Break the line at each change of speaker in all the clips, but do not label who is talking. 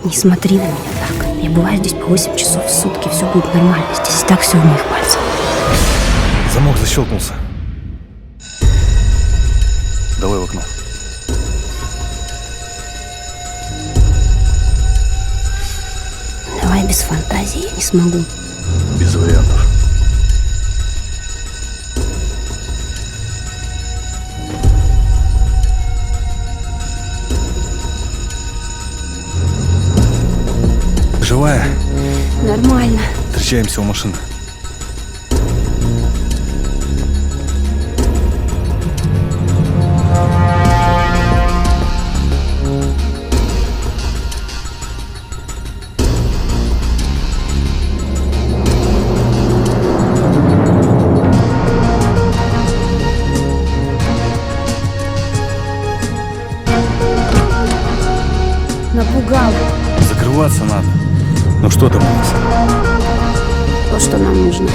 Не смотри на меня так. Я бываю здесь по 8 часов в сутки, все будет нормально. Здесь и так все в моих пальцах.
Замок защелкнулся. Давай в окно.
Давай без фантазии, я не смогу.
Без вариантов. Живая?
Нормально.
Встречаемся у машины.
Напугал.
Закрываться надо. Ну что там у нас?
То, что нам нужно.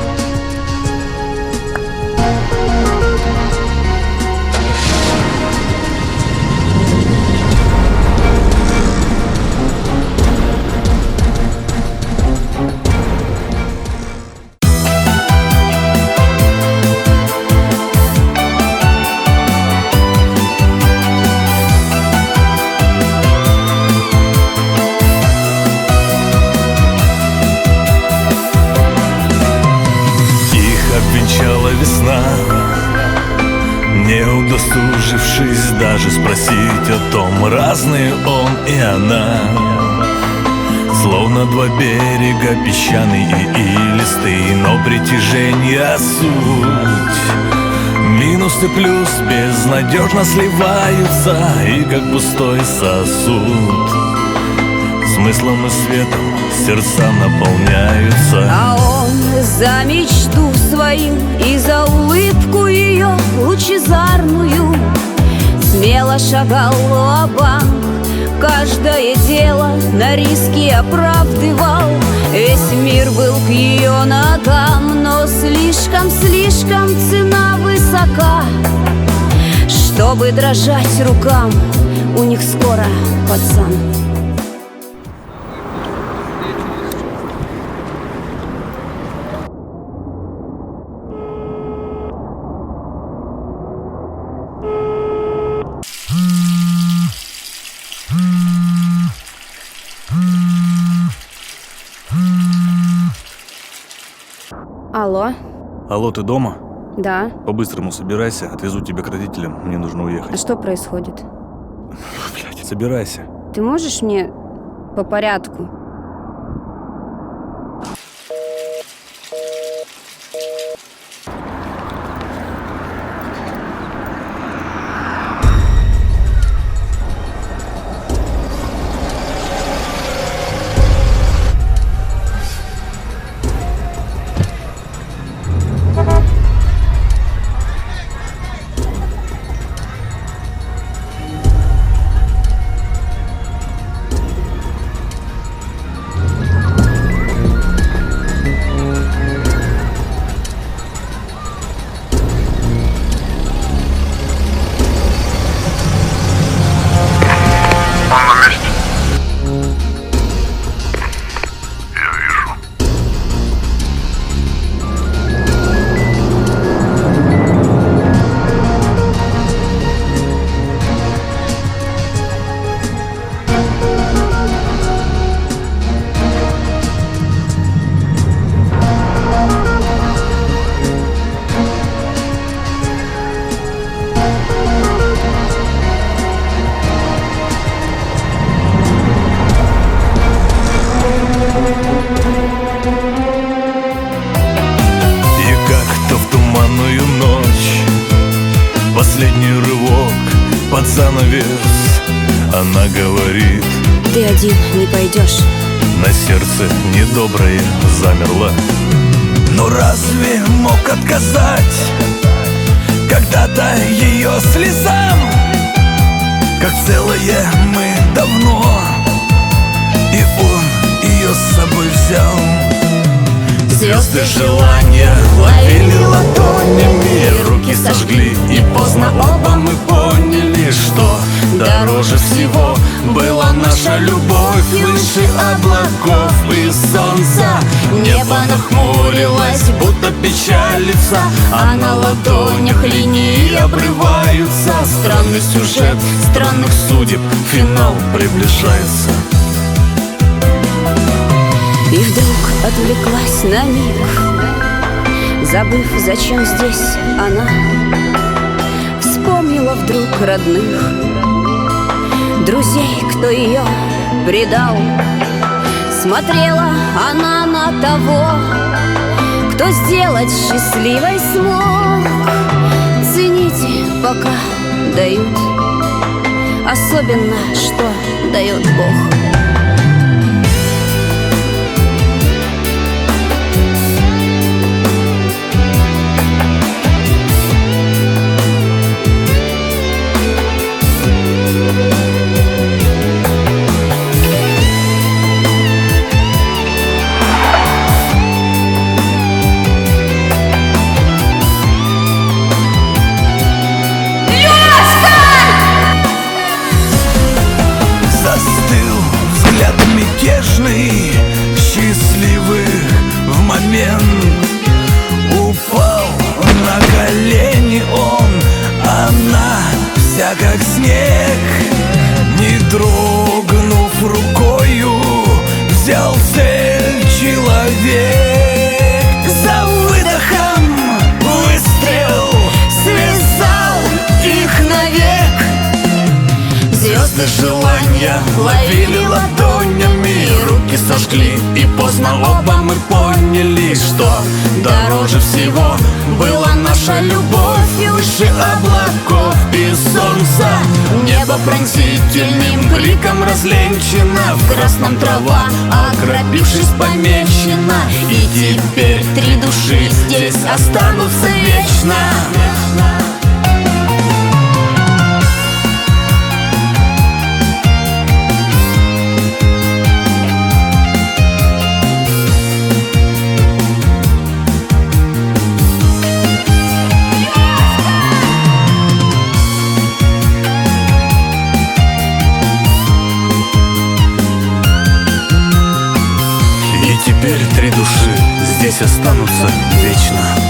Обвенчала весна, не удосужившись даже спросить о том, разные он и она. Словно два берега, песчаный и илистый, но притяжение суть. Минус и плюс безнадежно сливаются, и как пустой сосуд смыслом и светом сердца наполняются.
А он за мечту свою и за улыбку ее лучезарную смело шагал ва-банк, каждое дело на риски оправдывал. Весь мир был к ее ногам, но слишком цена высока, чтобы дрожать рукам. У них скоро пацан.
Алло?
Алло, ты дома?
Да.
По-быстрому собирайся, отвезу тебя к родителям, мне нужно
А
уехать.
что происходит?
Блядь, собирайся.
Ты можешь мне по порядку?
Последний рывок под занавес. Она говорит:
ты один не пойдешь.
На сердце недоброе замерло. Но разве мог отказать когда-то ее слезам? Как целое мы давно, и он ее с собой взял. Звезды желания ловили ладонями, руки сожгли, и поздно оба мы поняли, что дороже всего была наша любовь. Небо нахмурилось, будто печалится, а на ладонях линии обрываются. Странный сюжет странных судеб, финал приближается.
И вдруг отвлеклась на миг, забыв, зачем здесь она. Вспомнила вдруг родных, друзей, кто ее предал. Смотрела она на того, кто сделать счастливой смог. Цените, пока дают, особенно, что дает Бог.
Мятежный, счастливый в момент. Упал на колени он, она вся как снег. Не дрогнув рукою, взял цель человек. За выдохом выстрел связал их навек. Звезды желания ловили ладонями, руки сожгли, и поздно оба мы поняли, что дороже всего была наша любовь. Выше облаков и солнца небо пронзительным криком разленчено. В красном трава, окропившись, помечена. И теперь три души здесь останутся вечно. Теперь три души здесь останутся вечно.